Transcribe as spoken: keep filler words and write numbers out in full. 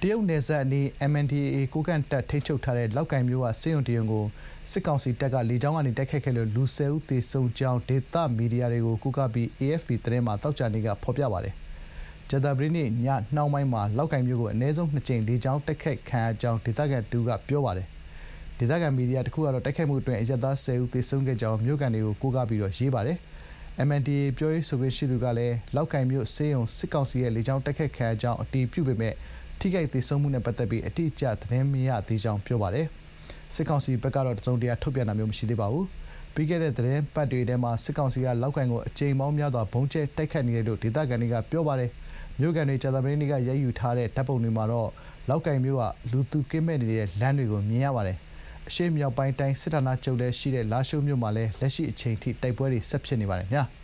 တရုတ်နယ်စပ်အနီး M N D A A ကိုးကန့်တပ်ထိန်းချုပ်ထားတဲ့လောက်ကိုင်မြို့ကဆေးရုံတရုံကိုစစ်ကောင်စီတပ်ကလေကြောင်းကနေတိုက်ခိုက်ခဲ့လို့လူဆယ်ဦးသေဆုံးကြောင်းဒေသမီဒီယာတွေကိုကိုးကားပြီး A F P သတင်းမှာသောကြာနေ့ကဖော်ပြပါတယ်။ကြာသပတေးနေ့ညနှောင်းပိုင်းမှာလောက်ကိုင်မြို့ကိုအနည်းဆုံးနှစ်ကြိမ်လေကြောင်းတိုက်ခိုက်ခံရကြောင်းဒေသခံတူကပြောပါတယ်။ဒေသခံမီဒီယာတစ်ခုကတော့တိုက်ခိုက်မှုအတွင်းအရပ်သားဆယ်ဦးသေဆုံးခဲ့ကြောင်းမြို့ကန်တွေကိုကိုးကားပြီးတော့ရေးပါတယ်။ M N D A ပြောရေးဆိုခွင့်ရှိသူကလည်းလောက်ကိုင်မြို့ဆေးရုံစစ်ကောင်စီရဲ့လေကြောင်းတိုက်ခိုက်ခံရကြောင်းအတည်ပြုပေမဲ့ထိခိုက်သေဆုံးမှုနဲ့ပတ်သက်ပြီးအတိအကျသတင်းမရသေးကြောင်းပြောပါတယ်။စစ်ကောင်စီဘက်ကတော့တစုံတရာထုတ်ပြန်တာမျိုးမရှိသေးပါဘူး။ပြီးခဲ့တဲ့သတင်းပတ်တွေထဲမှာစစ်ကောင်စီကလောက်ကိုင်ကိုအကြိမ်ပေါင်းများစွာဘုံကျဲတိုက်ခတ်နေတယ်လို့ဒေသခံတွေကပြောပါတယ်။မြို့ကန်တွေကြာသပတေးနေ့ကရိုက်ယူထားတဲ့ဓာတ်ပုံတွေမှာတော့လောက်ကိုင်မြို့ကလူသူကင်းမဲ့နေတဲ့လမ်းတွေကိုမြင်ရပါတယ်။အရှေ့မြောက်ပိုင်းတိုင်းစစ်ဌာနချုပ်လည်းရှိတဲ့လာရှိုးမြို့မှာလည်းလက်ရှိအချိန်ထိတိုက်ပွဲတွေဆက်ဖြစ်နေပါတယ်။ညာ။